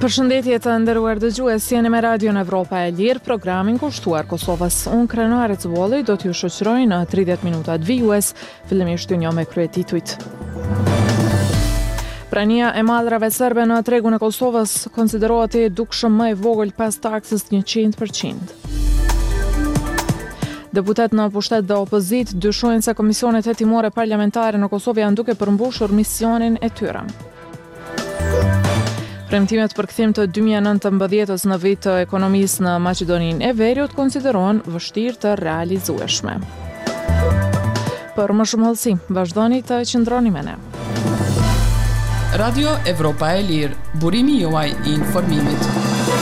Përshëndetje të nderuar dëgjues, jeni me Radion Evropa e Lirë, programin kushtuar Kosovës. Unë Krenuar Ecvolli do t'ju shoqëroj në 30 minutat vijues, fillimisht një me kryetitujt. Prania e mallrave serbe në tregun e Kosovës konsiderohet e dukshëm më e vogël pas taksës 100%. Deputet në pushtet dhe opozit dyshojnë se komisionet hetimore parlamentare në Kosovë janë duke përmbushur misionin e tyre. Premtimet për kthim të 2019 në vit të ekonomisë në Maqedoninë e Veriut konsiderohen vështirë të realizueshme. Për më shumë hollësi, vazhdoni të qëndroni me ne. Radio Evropa e Lirë, burimi juaj i informimit.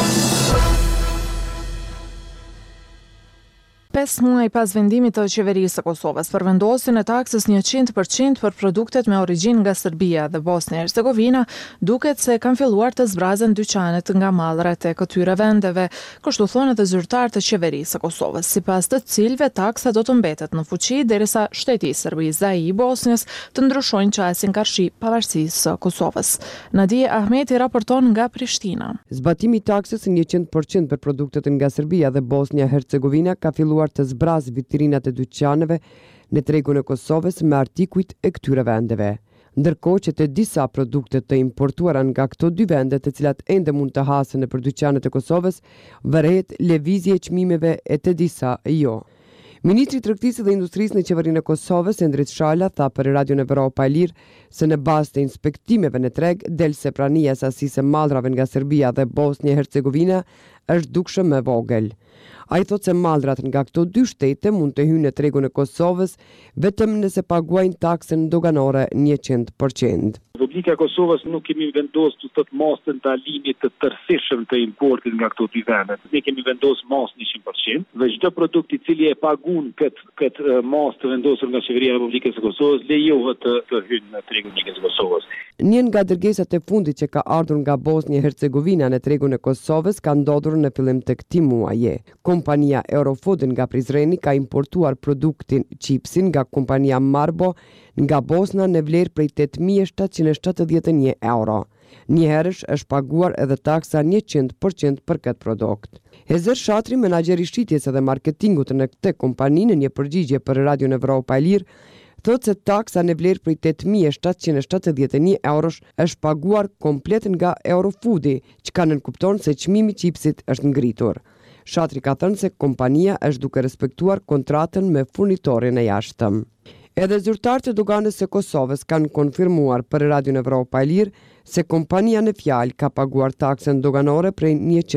5 muaj pas vendimit të qeverisë së Kosovës për vendosjen e taksës 100% për produktet me origjinë nga Serbia dhe Bosnia e Hercegovina, duket se kanë filluar të zbrazen dyqanet nga mallrat e këtyre vendeve, kështu thonë edhe zyrtar të qeverisë së Kosovës, sipas të cilëve taksa do të mbetet në fuqi derisa shteti i Serbisë dhe i Bosnjës të ndryshojnë qasjen karshi pavarësisë së Kosovës. Nadia Ahmeti raporton nga Prishtina. Zbatimi i taksës 100% për produktet nga Serbia dhe Bosnia e Hercegovina ka filluar të zbraz vitrinat e dyqaneve në tregun e Kosovës me artikujt e këtyre vendeve. Ndërkohë që të disa produkte të importuara nga këto dy vende, të cilat ende mund të hasen nëpër dyqanet e Kosovës, vërehet lëvizje e çmimeve e të disa jo. Ministri i Tregtisë dhe Industrisë në qeverinë e Kosovës, Endrit Shala, tha për Radion Evropa e Lirë se në bazë të inspektimeve në treg del se prania e sasisë së mallrave nga Serbia dhe Bosnia e Hercegovina është dukshëm më vogël. Ai thotë se mallrat nga këto dy shtete mund të hyjnë në tregun e Kosovës vetëm nëse paguajnë taksën doganore 100%. Republika e Kosovës nuk kemi vendosur të mastën të alimit të tërësishëm të importit nga këto dy vende. Ne kemi vendosur masën 100% dhe çdo produkt i cili e pagun këtë masë të vendosur nga qeveria e Republikës së Kosovës lejohet të hyjë në tregun e Kosovës. Një nga dërgesat e fundit që ka ardhur nga Bosnia e Hercegovina në tregun e Kosovës ka ndodhur në fillim të këtij muaji. Kompania Eurofood nga Prizreni ka importuar produktin chipsin nga kompania Marbo nga Bosna në vlerë prej 8.771 euro. Njëherësh është paguar edhe taksa 100% për këtë produkt. Hezer Shatri, menaxher i shitjes dhe marketingut në këtë kompani, në një përgjigje për Radion Evropa e Lirë, thotë se taksa në vlerë prej 8.771 eurosh është paguar komplet nga Eurofoodi, që ka nënkupton se çmimi i chipsit është ngritur. Shatri ka thënë se kompania është duke respektuar kontratën me furnitorin e jashtëm. Edhe zyrtarët e doganës së Kosovës kanë konfirmuar për Radion Evropa e Lirë se kompania në fjalë ka paguar taksën doganore prej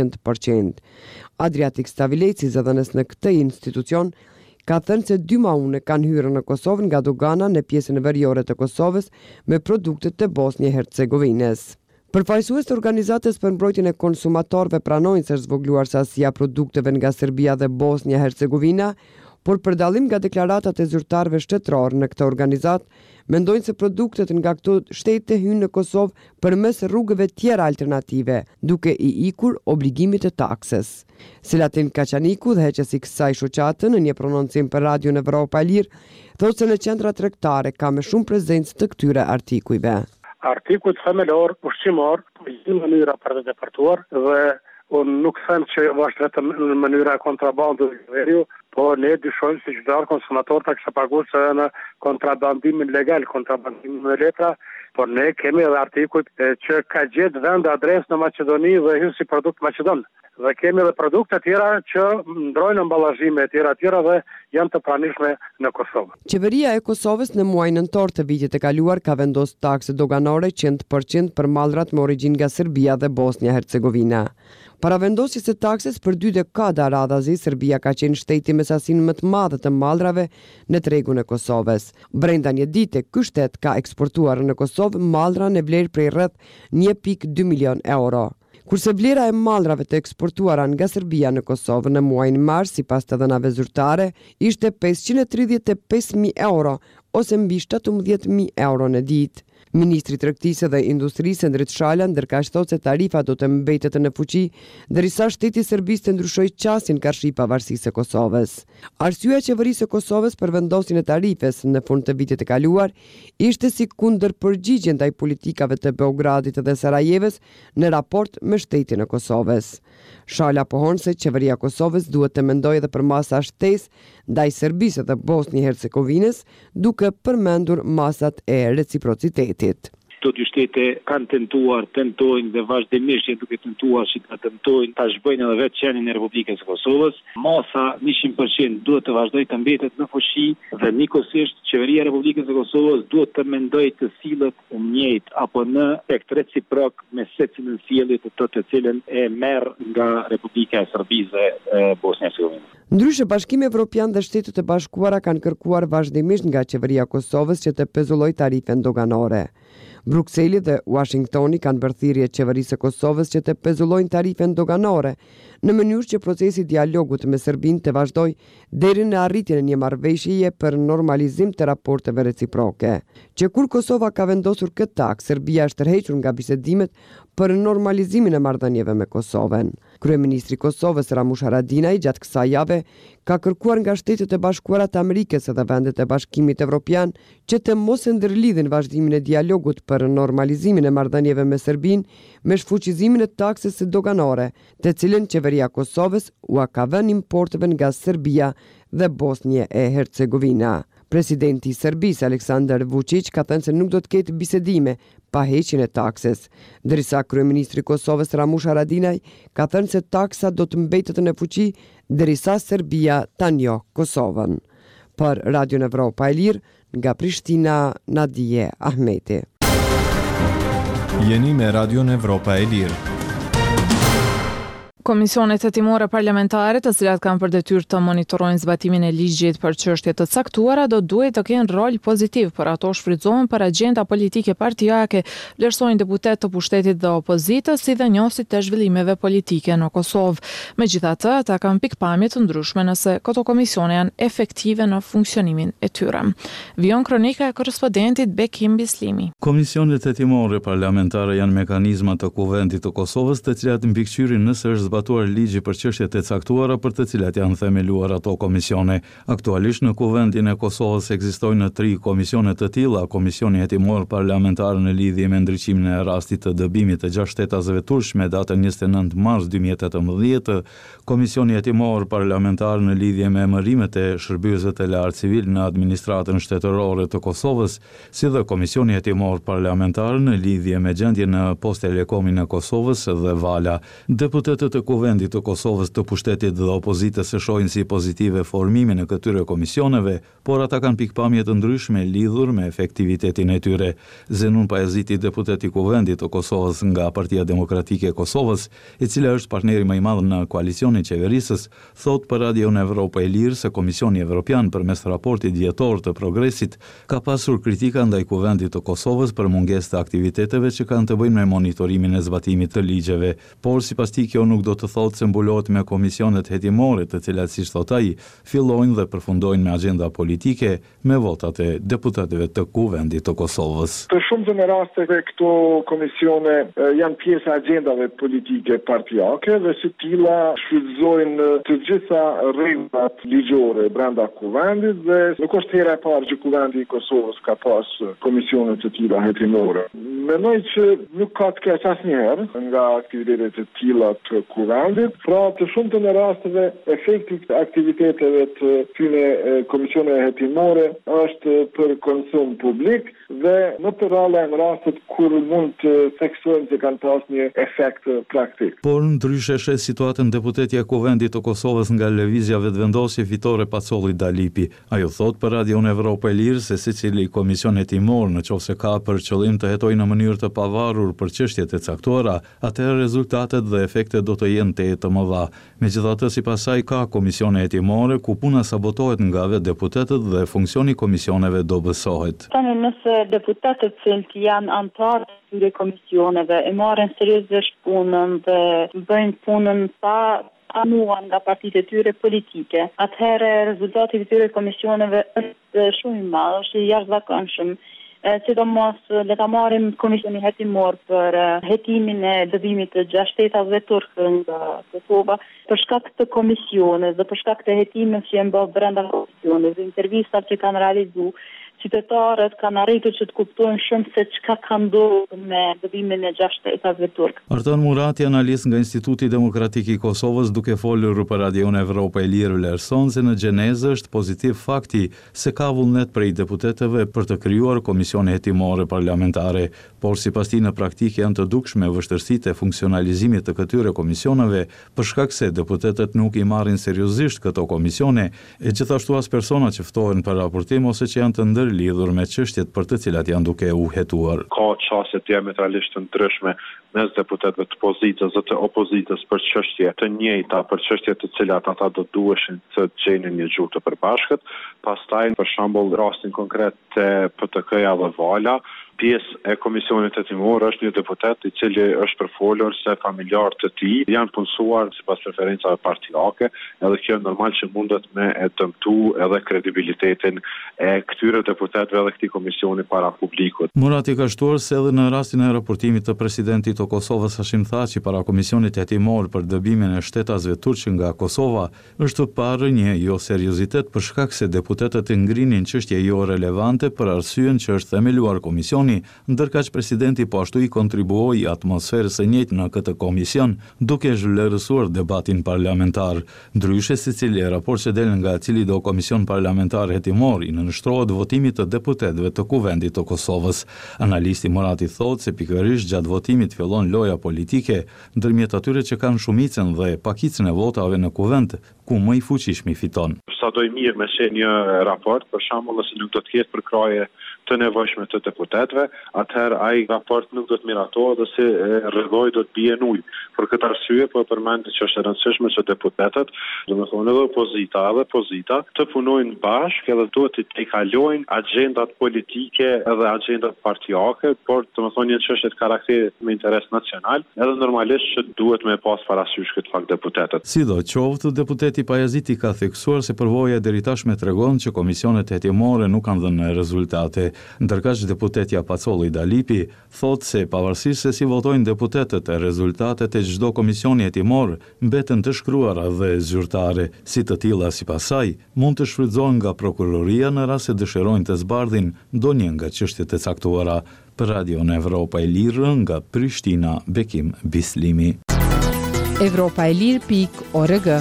100%. Adriatik Stavileci, zëdhënës në këtë institucion, ka thënë se 2 maune kanë hyrë në Kosovë nga dogana në pjesën veriore të Kosovës me produktet të Bosnjë e Hercegovinës. Përfaqësues të organizatës për mbrojtjen e konsumatorëve pranojnë se është zvogluar sasia produkteve nga Serbia dhe Bosnia e Hercegovina, por për dallim nga deklaratat e zyrtarëve shtetëror në këtë organizat, mendojnë se produktet nga këto shtete hyjnë në Kosovë përmes rrugëve tjera alternative, duke i ikur obligimit të taksës. Selatin Kaçaniku, udhëheqës i kësaj shoqate, në një prononcim për Radion Evropa e Lirë, thotë se në qendra tregtare ka më shumë prezencë të këtyre artikujve. Artikujt themelor, ushqimor, në mënyra për të departuar dhe unë nuk them që është vetëm në mënyra e kontrabandës veriu, po ne dyshojmë se çdo konsumator ta kishte paguar se në kontrabandimin legal, kontrabandimin me letra, por ne kemi edhe artikujt që ka gjetë vend adresë në Maqedoni dhe hyn si produkt maqedon. Dhe kemi edhe produkte tjera që ndrojnë emballazhime tjera dhe janë të pranishme në Kosovë. Qeveria e Kosovës në muajin nëntor të vitit e kaluar ka vendosur taksë doganore 100% për mallrat me origjinë nga Serbia dhe Bosnia e Hercegovina. Para vendosjes së taksës për 2 dekada radhazi, Serbia ka qenë shteti me sasinë më të madhe të mallrave në tregun e Kosovës. Brenda një dite, ky shtet ka eksportuar në Kosovë mallra në vlerë prej rreth 1.2 milion euro. Kurse vlera e mallrave të eksportuara nga Serbia në Kosovë në muajin mars, sipas të dhënave zyrtare, ishte 535.000 euro ose mbi 17.000 euro në ditë. Ministri i Tregtisë dhe Industrisë Endrit Shala ndërkaq thotë se tarifa do të mbetet në fuqi derisa shteti i Serbisë të ndryshojë qasjen karshi pavarësisë së Kosovës. Arsyeja e qeverisë së Kosovës për vendosjen e tarifes në fund të vitit të kaluar ishte si kundërpërgjigje ndaj politikave të Beogradit dhe Sarajevës në raport me shtetin e Kosovës. Shala pohon se qeveria e Kosovës duhet të mendojë edhe për masa shtesë ndaj Serbisë dhe Bosnjë-Hercegovinës, duke përmendur masat e reciprocitetit. Këto dy shtete kanë tentojnë dhe vazhdimisht janë duke tentuar që ta tentojnë ta zhbojnë edhe vetë qenin e Republikës së Kosovës. Masa 100% duhet të vazhdojë të mbetet në fuqi dhe nikosisht qeveria e Republikës së Kosovës duhet të mendojë të sillet njëjtë apo në efekt reciprok me secilin sjellje të cilën e merr nga Republika e Serbisë dhe Bosnja-Hercegovina. Ndryshe, Bashkimi Evropian dhe Shtetet e Bashkuara kanë kërkuar vazhdimisht nga qeveria e Kosovës që të pezullojë tarifen doganore. Brukseli dhe Washingtoni kanë bërë thirrje qeverisë së Kosovës që të pezullojnë tarifen doganore në mënyrë që procesi i dialogut me Serbinë të vazhdojë deri në arritjen e një marrëveshjeje për normalizim të raporteve reciproke. Që kur Kosova ka vendosur këtë takt, Serbia është tërhequr nga bisedimet për normalizimin e marrëdhënieve me Kosovën. Kryeministri i Kosovës Ramush Haradinaj gjatë kësaj jave ka kërkuar nga Shtetet e Bashkuara të Amerikës dhe vendet e Bashkimit Evropian që të mos e ndërlidhin vazhdimin e dialogut për normalizimin e marrëdhënieve me Serbinë me shfuqizimin e taksës së doganore, të cilën qeveria e Kosovës ua ka vënë importeve nga Serbia dhe Bosnje e Hercegovina. Presidenti i Serbisë Aleksandar Vučić ka thënë se nuk do të ketë bisedime pa heqjen e taksës, ndërsa kryeministri i Kosovës Ramush Haradinaj ka thënë se taksa do të mbetet në fuqi derisa Serbia ta njohë Kosovën. Për Radio Evropa e Lirë, nga Prishtina, Nadije Ahmeti. Jeni me Radio Evropa e Lirë. Komisionet hetimore parlamentare, të cilat kanë për detyrë të monitorojnë zbatimin e ligjit për çështje të caktuara, do duhet të kenë rol pozitiv, por ato shfrytëzohen për agjenda politike partijake, vlerësojnë deputet të pushtetit dhe opozitës, si dhe njohësit të zhvillimeve politike në Kosovë. Megjithatë, ata kanë pikpamje të ndryshme nëse këto komisione janë efektive në funksionimin e tyre. Vion kronika e korrespondentit Bekim Bislimi. Komisionet hetimore parlamentare janë mekanizma të Kuvendit të Kosovës, të cilat mbikëqyrin nëse është zbatuar ligji për çështjet e caktuara për të cilat janë themeluar ato komisione. Aktualisht në Kuvendin e Kosovës ekzistojnë 3 komisione të tilla: Komisioni hetimor parlamentar në lidhje me ndriçimin e rastit të dëbimit të 6 shtetazëve turq me datën 29 mars 2018, Komisioni hetimor parlamentar në lidhje me emërimet e shërbyesve të lartë civil në administratën shtetërore të Kosovës, si dhe Komisioni hetimor parlamentar në lidhje me gjendjen në Post Telekomin e Kosovës dhe Vala. Deputetët e Kuvendit të Kosovës, të pushtetit dhe opozitës e shohin si pozitive formimin e këtyre komisioneve, por ata kanë pikpamje të ndryshme lidhur me efektivitetin e tyre. Zenun Pajaziti, deputet i Kuvendit të Kosovës nga Partia Demokratike e Kosovës, e cila është partneri më i madh në koalicionin qeverisës, thot për Radio Evropa e Lirë se Komisioni Evropian përmes raportit vjetor të progresit ka pasur kritika ndaj Kuvendit të Kosovës për mungesë të aktiviteteve që kanë të bëjnë me monitorimin e zbatimit të ligjeve, por sipas tij kjo nuk do të thotë se mbulohet me komisionet hetimore, të cilat, siç thot ai, fillojnë dhe përfundojnë me agenda politike me votat e deputetëve të Kuvendit të Kosovës. Për shumicën e rasteve këto komisione janë pjesë e agendave politike partijake dhe si tilla shfrytëzojnë të gjitha rregullat ligjore brenda Kuvendit dhe nuk është hera e parë që Kuvendi i Kosovës ka pas komisione të tilla hetimore. Mendoj që nuk ka të keq asnjëherë nga aktivitetet të tilla të Kuvendit, pra të shumtën e rasteve efekti i aktiviteteve të këtyre komisioneve hetimore është për konsum publik dhe në të rralla në rastet kur mund të theksojmë se kanë pas një efekt praktik. Por ndryshe shes situatën deputetja e Kuvendit të Kosovës nga lëvizja vetëvendosje fitore Pacolli Dalipi. Ajo thot për Radio Evropa e Lirë se secili komision hetimor nëse ka për qëllim të hetojë në mënyrë të pavarur për çështjet e caktuara, atëherë rezultatet dhe efektet do të jenë të mëdha. Megjithatë, sipas saj ka komisione hetimore ku puna sabotohet nga vetë deputetët dhe funksioni komisioneve do bësohet. Tani nëse deputetët që janë antarë të këtyre komisioneve e marrin seriozisht punën dhe bëjnë punën pa anuar nga partitë e tyre politike, atëherë rezultati i këtyre komisioneve është shumë i madh, është i jashtëzakonshëm. sidomos le ta marrim Komisionin Hetimor për hetimin e dëbimit të 6 shtetave turk nga Kosova për shkak të komisionit dhe për shkak të hetimeve që janë bërë brenda komisionit dhe intervistat që kanë realizuar. Qytetarët kanë arritur që të kuptojnë shumë se çka ka ndodhur me dëbimin e 6 shtetave turk. Artan Murati, analist nga Instituti Demokratik i Kosovës, duke folur për Radion Evropa e Lirë vlerëson se në gjenezë është pozitiv fakti se ka vullnet prej deputetëve për të krijuar komisione hetimore parlamentare, por sipas tij në praktikë janë të dukshme vështirësitë e funksionalizimit të këtyre komisioneve për shkak se deputetët nuk i marrin seriozisht këto komisione e gjithashtu as persona që ftohen për raportim ose që janë të lidhur me çështjet për të cilat janë duke u hetuar. Ka çështje diametralisht të ndryshme mes deputetëve të pozitës dhe të opozitës për çështje të njëjta, për çështje të cilat ata do duheshin të gjenin një gjuhë të përbashkët. Pastaj, për shembull, rastin konkret të PTK-ja dhe Vala, pjesë e komisionit hetimor është një deputet i cili është përfolur se familjarë të tij janë punësuar sipas preferencave partijake, edhe kjo normal që mundet me e dëmtu edhe kredibilitetin e këtyre deputetëve dhe këtij komisioni para publikut. Murati ka shtuar se edhe në rastin e raportimit të presidentit të Kosovës Hashim Thaçi para komisionit hetimor për dëbimin e shtetasve turq nga Kosova, është parë një jo seriozitet për shkak se deputetët e ngrinin çështje jo relevante për arsyen që është themeluar komisioni, ndërkaq presidenti po ashtu i kontribuoi atmosferës së njëjtë në këtë komision, duke zhvlerësuar debatin parlamentar. Ndryshe secili raport që del nga cili do komision parlamentar hetimor i nënshtrohet votimit të deputetëve të Kuvendit të Kosovës. Analisti Murati thotë se pikërisht gjatë votimit fillon loja politike ndërmjet atyre që kanë shumicën dhe pakicën e votave në Kuvend, ku më i fuqishmi fiton. Sa do i mirë me një raport, për shembull, nëse nuk do të ketë përkraje të nevojshme të deputetëve, atëherë ai raport nuk do të miratohet dhe si rrëdhoi do të bie në ujë. Për këtë arsye po përmend që është e rëndësishme që deputetët, domethënë edhe opozita edhe pozita, të punojnë bashkë edhe duhet të kalojnë agjendat politike edhe agjendat partijake, por domethënë një çështje të karakterit me interes nacional, edhe normalisht që duhet me pas parasysh këtë fakt deputetët. Sidoqoftë, deputeti Pajaziti ka theksuar se përvoja deri tashme tregon që komisionet hetimore nuk kanë dhënë rezultate. Ndërkaq deputetja Pacolli Dalipi thotë se pavarësisht se si votojnë deputetët, rezultatet e çdo komisioni hetimor mbeten të shkruara dhe zyrtare. Si të tilla sipas saj, mund të shfrytëzohen nga prokuroria në rast se dëshirojnë të zbardhin ndonjë nga çështjet e caktuara. Për Radion Evropa e Lirë nga Prishtina, Bekim Bislimi. Evropaelir.org.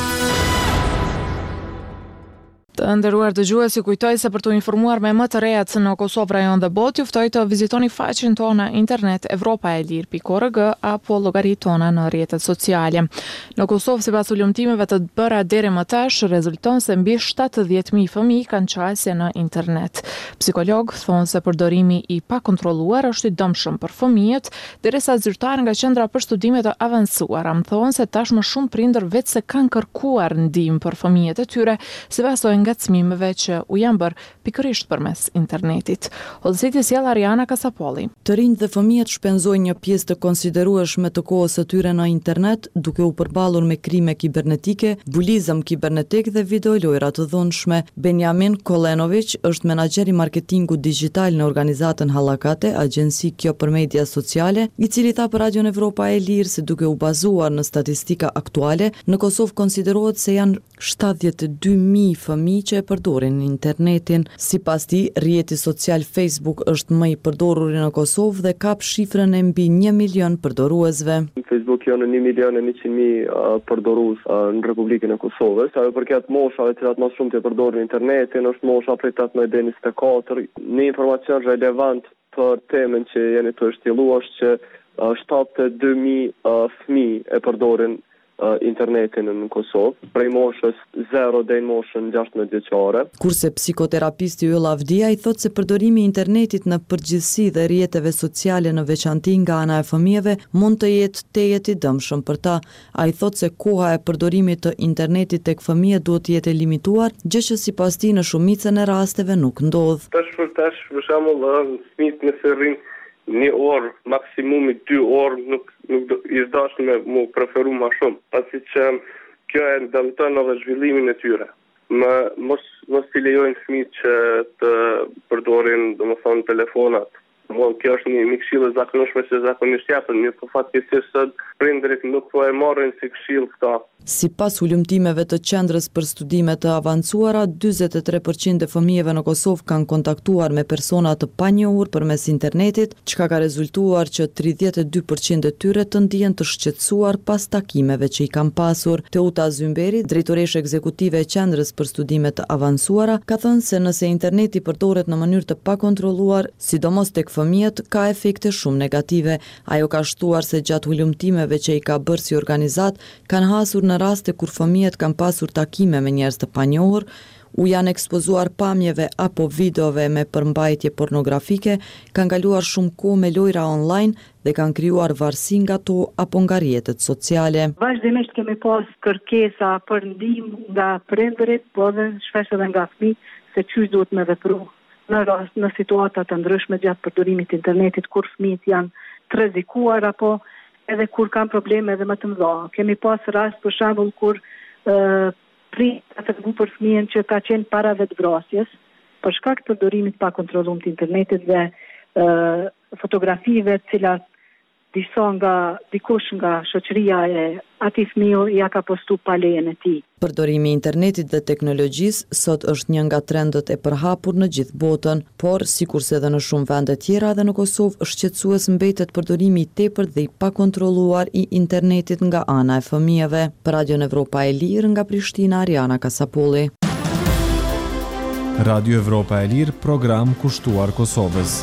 Të nderuar dëgjues, ju kujtoj se për të informuar me më të rejat në Kosovë, rajon dhe botë, juftoj të vizitoni faqen tona internet evropaelir.org apo llogaritë tona në rrjetet sociale. Në Kosovë, sipas ulëmtimeve të bëra deri më tash, rezulton se mbi 70.000 fëmijë kanë qasje në internet. Psikologë thonë se përdorimi i pakontrolluar është i dëmshëm për fëmijët, derisa zyrtarë nga Qendra për Studime të Avancuara thonë se tashmë shumë prindër vetë se kanë kërkuar ndihmë për fëmijët e tyre, sipas ngacmimeve që u janë bërë pikërisht përmes internetit. Hollësiti sjell Ariana Kasapolli. Të rinjtë dhe fëmijët shpenzojnë një pjesë të konsiderueshme të kohës së tyre në internet, duke u përballur me krime kibernetike, bulizëm kibernetik dhe videolojra të dhunshme. Benjamin Kolenovic është menaxher i marketingut digital në organizatën Hallakate, agjenci kjo për media sociale, i cili tha për Radion Evropa e Lirë se duke u bazuar në statistika aktuale, në Kosovë konsiderohet se janë 72.000 fëmijë që e përdorin internetin. Sipas tij, rrjeti social Facebook është më i përdorur në Kosovë dhe kap shifrën e mbi 1 milion përdoruesve. Facebook janë 1.100.000 përdorues në Republikën e Kosovës. Ajo përket moshave të cilat më shumë të përdorin internetin është mosha prej 18 deri në 24. Një informacion relevant për temën që jeni të shtjelluar është që 72.000 fëmijë e përdorin internetin në Kosovë, prej moshës 0 deri në moshën 16 vjeçare. Kurse psikoterapisti Yll Avdia i thotë se përdorimi i internetit në përgjithësi dhe rrjeteve sociale në veçanti nga ana e fëmijëve mund të jetë tejet i dëmshëm për ta. Ai thotë se koha e përdorimit të internetit tek fëmijët duhet të jetë limituar, gjë që sipas tij në shumicën e rasteve nuk ndodh. Tash për shembull, fëmijët nëse rrin 1 orë, maksimumi 2 orë, nuk i dashur me mu preferu më shumë, pasi që kjo e dëmton edhe zhvillimin e tyre. Mos t'i lejojnë fëmijët që të përdorin, domethënë, telefonat. Kjo është një këshill e zakonshme që zakonisht japën, mirë po fatkeqësisht sot prindërit nuk po e marrin si këshill këta. Sipas ulëmtimeve të Qendrës për Studime të Avancuara, 43% e fëmijëve në Kosovë kanë kontaktuar me persona të panjohur përmes internetit, çka ka rezultuar që 32% e tyre të ndihen të shqetësuar pas takimeve që i kanë pasur. Teuta Zymberi, drejtoresha ekzekutive e Qendrës për Studime të Avancuara, ka thënë se nëse interneti përdoret në mënyrë të pakontrolluar, sidomos tek fëmijët, ka efekte shumë negative. Ajo ka shtuar se gjatë ulëmtimeve që i ka bërë si organizat, kanë hasur në raste kur fëmijët kanë pasur takime me njerëz të panjohur, u janë ekspozuar pamjeve apo videove me përmbajtje pornografike, kanë kaluar shumë kohë me lojra online dhe kanë krijuar varësi nga to apo nga rrjetet sociale. Vazhdimisht kemi pas kërkesa për ndihmë nga prindërit, po edhe shpesh edhe nga fëmijët se çysh duhet me vepru në situata të ndryshme gjatë përdorimit të internetit, kur fëmijët janë të rrezikuar apo edhe kur kanë probleme edhe më të mëdha. Kemi pas rast për shembull kur prindërit ka treguar për fëmijën që ka qenë para vetvrasjes për shkak të përdorimit pa kontrolluar të internetit dhe fotografive të cilat dikush nga shoqëria e atij fëmiu ja ka postu pa lejen e tij. Përdorimi i internetit dhe teknologjisë sot është një nga trendet e përhapur në gjithë botën, por sikurse edhe në shumë vende tjera dhe në Kosovë shqetësues mbetet përdorimi i tepërt dhe i pakontrolluar i internetit nga ana e fëmijëve. Për Radio Evropa e Lirë nga Prishtina, Ariana Kasapolli. Radio Evropa e Lirë, program kushtuar Kosovës.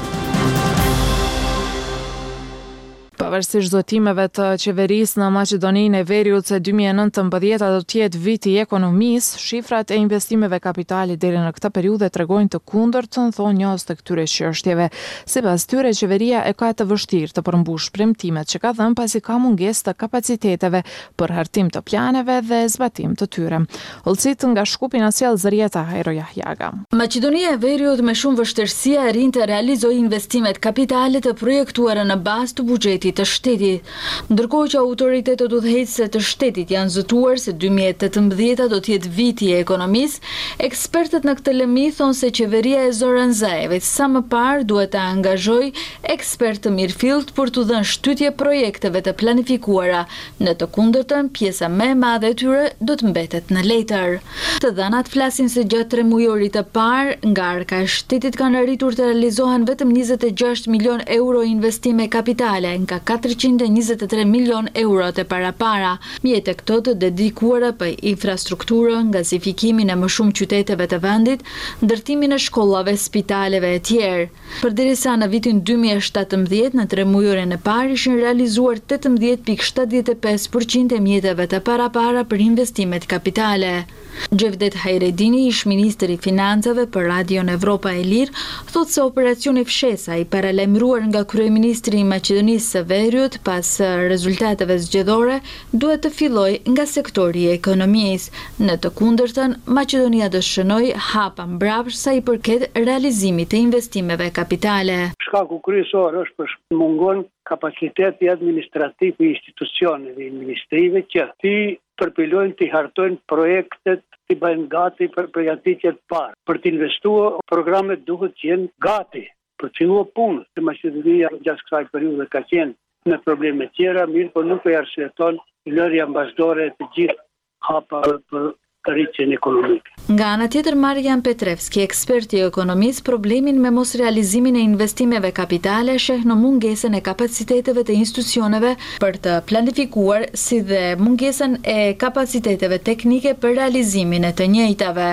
Pavarësisht zotimeve të qeverisë në Maqedoninë e Veriut se 2019 do të jetë viti i ekonomisë, shifrat e investimeve kapitali deri në këtë periudhë tregojnë të kundërtën, thonë njohës të këtyre çështjeve. Sipas tyre, qeveria e ka të vështirë të përmbush premtimet që ka dhënë pasi ka mungesë të kapaciteteve për hartim të planeve dhe zbatim të tyre. Olcit nga Shkupi na sjell Zërieta Hajro Jahjaga. Maqedonia e Veriut me shumë vështirësi arrin të realizojë investimet kapitale të projektuara në bazë të buxhetit të shtetit. Ndërkohë që autoritetet udhëheqëse të shtetit janë zëtuar se 2018 do të jetë viti i ekonomisë, ekspertët në këtë lëmi thonë se qeveria e Zoran Zaevit sa më parë duhet të angazhojë ekspertë të mirëfillt për të dhënë shtytje projekteve të planifikuara. Në të kundërtën, pjesa më e madhe e tyre do të mbetet në letër. Të dhënat flasin se gjatë 3 mujorit të parë, nga arka e shtetit kanë arritur të realizohen vetëm 26 milion euro investime kapitale, nga 423 milion euro të para. Mjet e këto të dedikuara për infrastrukturën, gazifikimin e më shumë qyteteve të vendit, ndërtimin e shkollave, spitaleve e tjerë. Përderisa në vitin 2017 në 3 mujorin e parë ishin realizuar 18.75% e mjeteve të para për investimet kapitale. Gjevdet Hajredini, ish ministri i financave për Radion Evropa e Lirë, thotë se operacioni fshesa i paralajmëruar nga kryeministri i Maqedonisë së Veriut pas rezultateve zgjedhore duhet të fillojë nga sektori i ekonomisë. Në të kundërtën, Maqedonia do shënoi hapa mbrapsht sa i përket realizimit të investimeve kapitale. Shkaku kryesor është për mungon kapaciteti administrativ i institucioneve i ministrive që ti përpilojnë të hartojnë projektet të bëjnë gati për përgatitjet parë. Për të investuar, programet duhet të jenë gati për të filluar punën. Se Maqedonia gjatë kësaj periudhe ka qenë me probleme tjera, mirë, por nuk e arsyeton lërja mbasdore të gjithë hapa për rritjen ekonomike. Nga ana tjetër, Marian Petrevski, eksperti i ekonomisë, problemin me mos realizimin e investimeve kapitale sheh në mungesën e kapaciteteve të institucioneve për të planifikuar, si dhe mungesën e kapaciteteve teknike për realizimin e të njëjtave.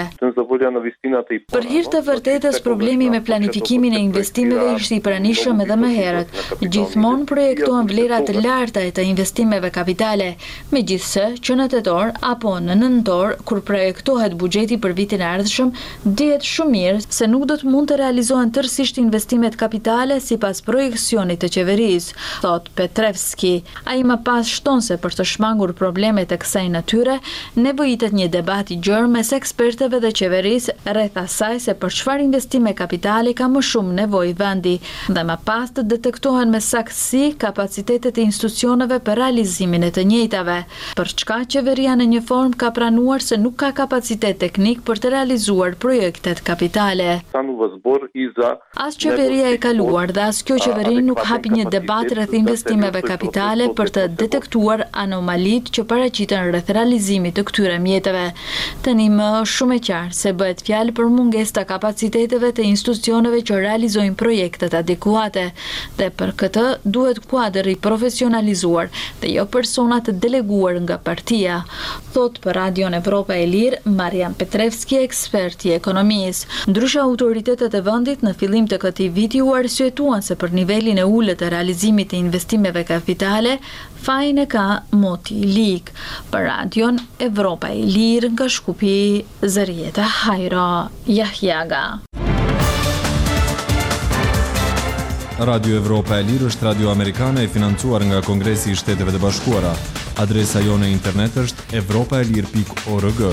Për hir të vërtetës, problemi me planifikimin e investimeve ishte i pranishëm edhe më herët. Gjithmonë projektohen vlera të larta e të investimeve kapitale, megjithse që në tetor apo në nëntor, kur projektohet buxheti për vitin e ardhshëm, dihet shumë mirë se nuk do të mund të realizohen tërësisht investimet kapitale sipas projeksionit të qeverisë, thot Petrevski. Ai më pas shton se për të shmangur problemet e kësaj natyre, nevojitet një debat i gjerë mes ekspertëve dhe qeverisë rreth asaj se për çfarë investime kapitale ka më shumë nevojë vendi, dhe më pas të detektohen me saktësi kapacitetet e institucioneve për realizimin e të njëjtave. Për çka qeveria në një formë ka pranuar se nuk ka kapacitet teknik ekonomik për të realizuar projektet kapitale. As qeveria e kaluar dhe as kjo qeveri nuk hapi një debat rreth investimeve kapitale për të detektuar anomalit që paraqiten rreth realizimit të këtyre mjeteve. Tani më është shumë e qartë se bëhet fjalë për mungesë të kapaciteteve të institucioneve që realizojnë projektet adekuate dhe për këtë duhet kuadër i profesionalizuar dhe jo persona të deleguar nga partia, thot për Radion Evropa e Lirë Marian Petrevski, ekspert i ekonomisë. Ndryshe autoritetet e vendit në fillim të këtij viti u arsyetuan se për nivelin e ulët të realizimit të investimeve kapitale, fajin e ka Moti Lik. Për Radion Evropa e Lirë nga Shkupi, Zërieta Hajro Jahjaga. Radio Evropa e Lirë është radio amerikane e financuar nga Kongresi i Shteteve të Bashkuara. Adresa jone internet është evropaelir.org.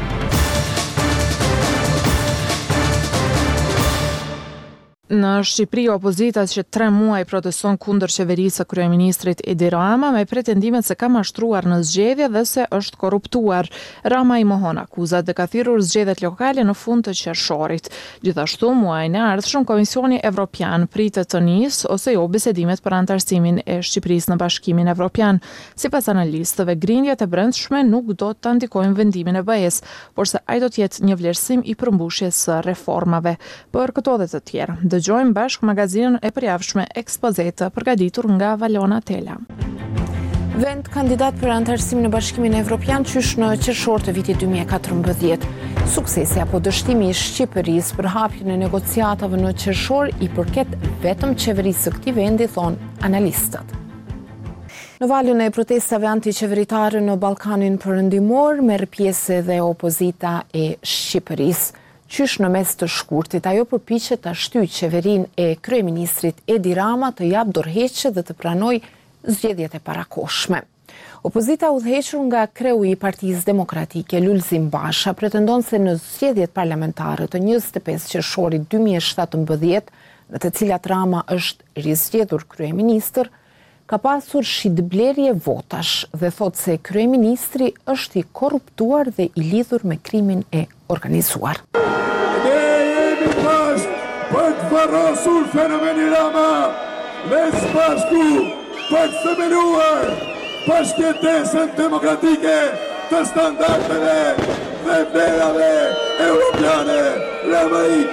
Në Shqipëri, opozita që 3 muaj proteston kundër qeverisë së kryeministrit Edi Rama me pretendimet se ka mashtruar në zgjedhje dhe se është korruptuar. Rama i mohon akuzat dhe ka thirrur zgjedhjet lokale në fund të qershorit. Gjithashtu, muajin e ardhshëm Komisioni Evropian pritet të nisë ose jo bisedimet për antarësimin e Shqipërisë në Bashkimin Evropian. Sipas analistëve, grindjet e brendshme nuk do të ndikojnë vendimin e BE-s, por se ai do të jetë një vlerësim i përmbushjes së reformave. Për këto dhe të tjera, dëgjojmë bashkë magazinën e përjavshme Ekspozeta përgatitur nga Valona Tela. Vend kandidat për antarësim në Bashkimin Evropian qysh në qershor të vitit 2014. Suksesi apo dështimi i Shqipërisë për hapjen e negociatave në qershor i përket vetëm qeverisë së këtij vendi, thonë analistët. Në valën e protestave antiqeveritare në Ballkanin Perëndimor merr pjesë edhe opozita e Shqipërisë. Qysh në mes të shkurtit, ajo përpiqet ta shtyjë qeverinë e kryeministrit Edi Rama të jap dorëheqje dhe të pranojë zgjedhjet e parakohshme. Opozita udhëhequr nga kreu i Partisë Demokratike Lulzim Basha pretendon se në zgjedhjet parlamentare të 25 qershorit 2017, në të cilat Rama është rizgjedhur kryeministër, ka pasur shitblerje votash dhe thot se kryeministri është i korruptuar dhe i lidhur me krimin e organizuar. Ne jemi bashkë për të varrosur fenomenin Rama, me së bashku për të themeluar bashkëtesën demokratike të standardeve dhe vlerave europiane. Ramaik!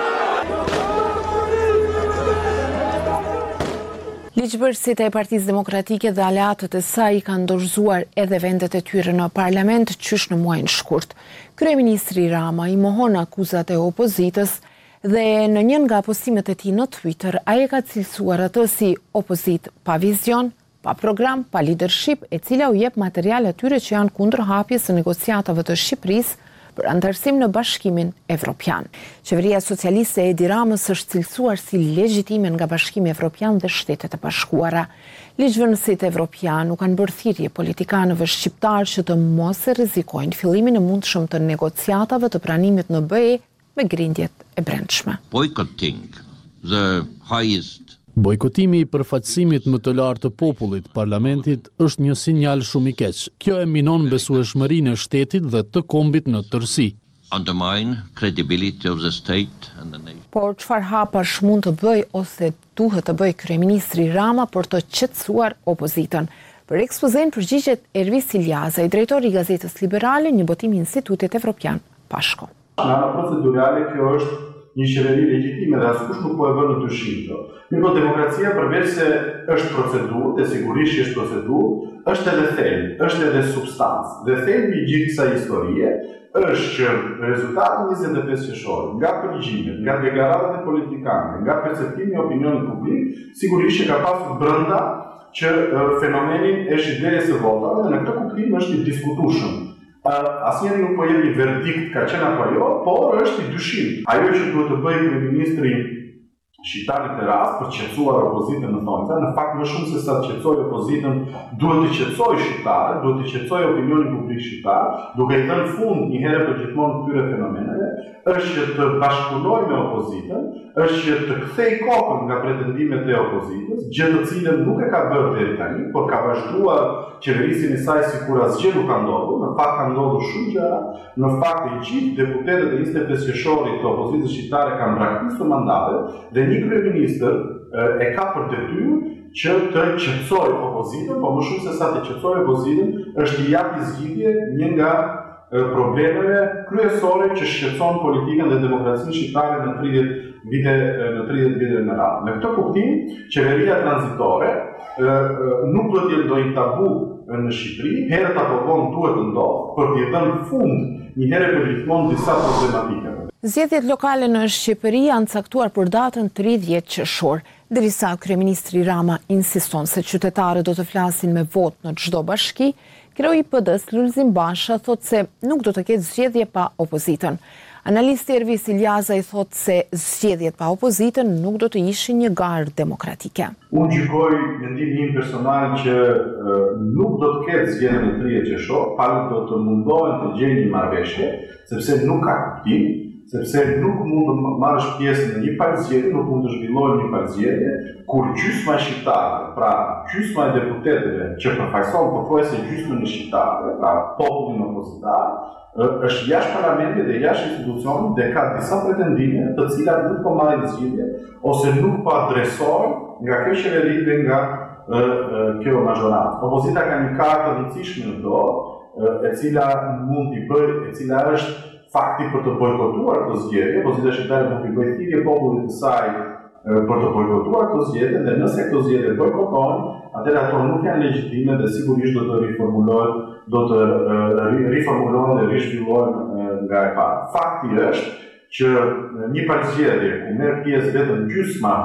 Ligjbërësit e Partisë Demokratike dhe aleatët e saj kanë dorëzuar edhe vendet e tyre në parlament qysh në muajin shkurt. Kryeministri Rama i mohon akuzat e opozitës dhe në një nga postimet e tij në Twitter ai e ka cilësuar atë si opozit pa vizion, pa program, pa leadership, e cila u jep material atyre që janë kundër hapjes së negociatave të Shqipërisë për antarësim në Bashkimin Evropian. Qeveria socialiste e Edi Ramës është cilësuar si legjitime nga Bashkimi Evropian dhe Shtetet e Bashkuara. Ligjvënësit evropian u kanë bërë thirrje politikanëve shqiptar që të mos e rrezikojnë fillimin e mundshëm të negociatave të pranimit në BE me grindjet e brendshme. Bojkotimi i përfaqësimit më të lartë të popullit parlamentit është një sinjal shumë i keq. Kjo e minon besueshmërinë e shtetit dhe të kombit në tërësi. Por çfarë hapash mund të bëj ose duhet të bëj kryeministri Rama për të qetësuar opozitën? Për ekspozen përgjigjet Ervis Iljaza, i drejtori i Gazetës Liberale, një botim i Institutit Evropian Pashko. Në ana procedurale kjo është një qeveri legjitime dhe askush nuk po e bën në dyshim kjo. Mirë, demokracia përveç se është procedurë, dhe sigurisht është procedurë, është edhe thelb, është edhe substancë. Dhe thelbi i gjithë kësaj historie është që rezultati 25 qershor, nga përgjigjet, nga deklaratat e politikanëve, nga perceptimi i opinionit publik, sigurisht që ka pasur brenda që fenomenin e shitblerjes së votave dhe në këtë kuptim është i diskutueshëm. Asnjëri nuk po jep një verdikt ka qenë apo jo, por është i dyshim. Ajo që duhet të bëjë kryeministri shqiptarit e rast për të qetësuar opozitën në thonjza, në fakt më shumë se sa të qetësoj opozitën, duhet të qetësoj shqiptarët, duhet të qetësoj opinionin publik shqiptar, duke i dhënë fund një herë për gjithmonë këtyre fenomeneve, është që të bashkëpunoj me opozitën, është që të kthej kokën nga pretendimet e opozitës, gjë të cilën nuk e ka bërë deri tani, por ka vazhduar qeverisin e saj sikur asgjë nuk ka ndodhur, në fakt ka ndodhur shumë gjëra, në fakt e gjithë deputetët e 25 qershorit të opozitës shqiptare kanë braktisur mandatet dhe një kryeministër e ka për detyrë që të qetësojë opozitën, po më shumë se sa të qetësojë opozitën, është të japë zgjidhje një nga problemeve kryesore që shqetëson politikën dhe demokracinë shqiptare në 30 vite më radhë. Në këtë kuptim, qeveria tranzitore nuk duhet të jetë ndonjë tabu në Shqipëri, herët apo vonë duhet të ndodhë për t'i dhënë fund një herë për gjithmonë disa problematikave. Zgjedhjet lokale në Shqipëri janë caktuar për datën 30 qershor, derisa kryeministri Rama insiston se qytetarët do të flasin me votë në çdo bashki. Kreu i PD-s Lulzim Basha thot se nuk do të ketë zgjedhje pa opozitën. Analisti Ervis Iljazaj thot se zgjedhjet pa opozitën nuk do të ishin një garë demokratike. Unë gjykoj mendimin im personal që nuk do të ketë zgjedhje në 30 qershor, palët do të mundohen të gjejnë një marrëveshje, sepse nuk ka kuptim, sepse nuk mund të marrësh pjesë në një palë zgjedhje, nuk mund të zhvillohet një palë zgjedhje, kur gjysma e shqiptarëve, pra gjysma e deputetëve që përfaqëson pothuajse gjysmën e shqiptarëve, pra popullin opozitar, është jashtë parlamentit dhe jashtë institucionit dhe ka disa pretendime të cilat nuk po marrin zgjidhje ose nuk po adresohen nga kjo qeveri dhe nga kjo mazhoratë. Opozita ka një kartë të rëndësishme në dorë, e cila mund t'i bëjë, e cila është fakti për të bojkotuar këtë zgjedhje. Opozita shqiptare mund t'i bëjë thirrje popullit të saj për të bojkotuar këtë zgjedhje dhe nëse këtë zgjedhje bojkotohen, atëherë ato nuk janë legjitime dhe sigurisht do të riformulohen dhe rizhvillohen nga e parë. Fakti është që një palë zgjedhje ku merr pjesë vetëm gjysma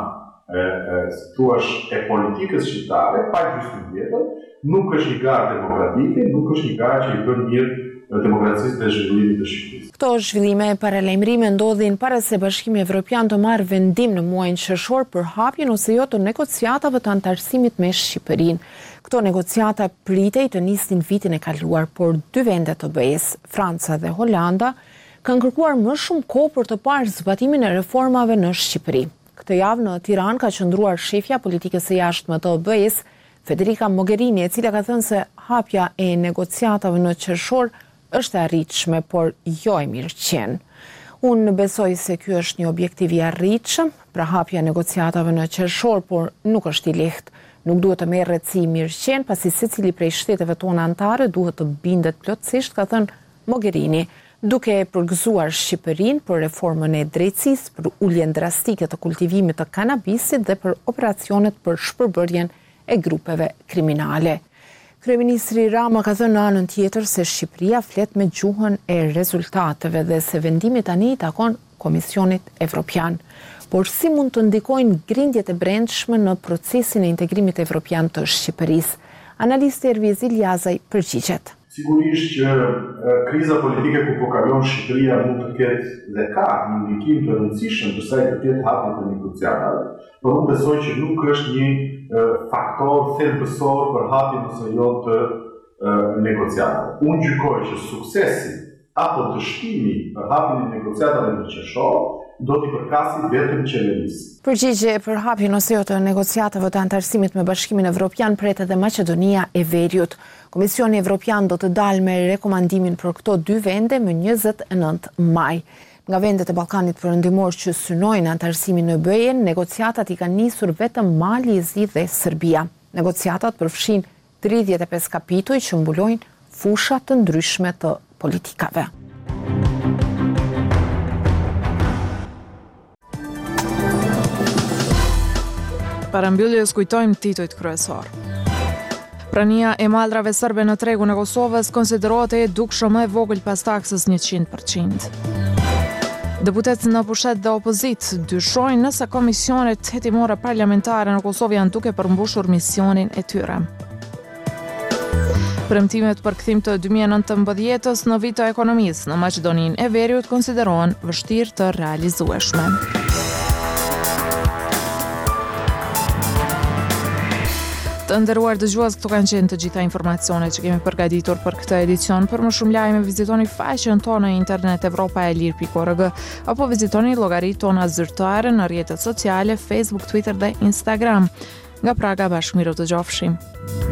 e politikës shqiptare, pa gjysmën tjetër, nuk është një garë demokratike, nuk është një garë që i bën mirë demokracisë dhe zhvillimit të Shqipërisë. Këto zhvillime paralajmërime ndodhin para se Bashkimi Evropian të marrë vendim në muajin qershor për hapjen ose jo të negociatave të antarësimit me Shqipërinë. Këto negociata pritej të nisnin vitin e kaluar, por dy vende të BE-s, Franca dhe Holanda, kanë kërkuar më shumë kohë për të parë zbatimin e reformave në Shqipëri. Këtë javë në Tiranë ka qëndruar shefja politikës së jashtme të BE-s, Federica Mogherini, e cila ka thënë se hapja e negociatave në qershor është e arritshme, por jo e mirëqen. Unë besoj se ky është një objektiv i arritshëm, pra hapja e negociatave në qershor, por nuk është i lehtë. Nuk duhet të merret si i mirëqen, pasi secili prej shteteve tona anëtare duhet të bindet plotësisht, ka thënë Mogherini, duke përgëzuar Shqipërinë për reformën e drejtësisë, për uljen drastike të kultivimit të kanabisit dhe për operacionet për shpërbërjen e grupeve kriminale. Kryeministri Rama ka thënë në anën tjetër se Shqipëria flet me gjuhën e rezultateve dhe se vendimi tani i takon Komisionit Evropian. Por si mund të ndikojnë grindjet e brendshme në procesin e integrimit evropian të Shqipërisë? Analisti Erviz Iljazaj përgjigjet. Sigurisht që kriza politike ku po kalon Shqipëria mund të ketë dhe ka një ndikim të rëndësishëm për sa i përket hapjes të negociatave, por unë besoj që nuk është një faktor thelbësor për hapjen ose jo të negociatave. Unë gjykoj që suksesi apo dështimi për hapjen e negociatave në qershor do t'i përkasi vetëm qeverisë. Përgjigje për hapjen ose jo të negociatave të antarësimit me Bashkimin Evropian pret edhe Maqedonia e Veriut. Komisioni Evropian do të dalë me rekomandimin për këto dy vende më 29 maj. Nga vendet e Ballkanit Perëndimor që synojnë antarësimin në BE, negociatat i kanë nisur vetëm Mali i Zi dhe Serbia. Negociatat përfshin 35 kapituj që mbulojnë fusha të ndryshme të politikave. Para mbylljes kujtojmë titujt kryesor. Prania e mallrave serbe në tregun e Kosovës konsiderohet e dukshëm e vogël pas taksës 100%. Deputet në pushet dhe opozit dyshojnë nëse komisionet hetimore parlamentare në Kosovë janë duke përmbushur misionin e tyre. Premtimet për kthim të 2019-s në vit të ekonomisë në Maqedoninë e Veriut konsiderohen vështirë të realizueshme. Të nderuar dëgjues, këto kanë qenë të gjitha informacionet që kemi përgatitur për këtë edicion. Për më shumë lajme vizitoni faqen tonë në internet evropaelir.org apo vizitoni llogaritë tona zyrtare në rrjetet sociale Facebook, Twitter dhe Instagram. Nga Praga, bashkëmiru të gjofshim.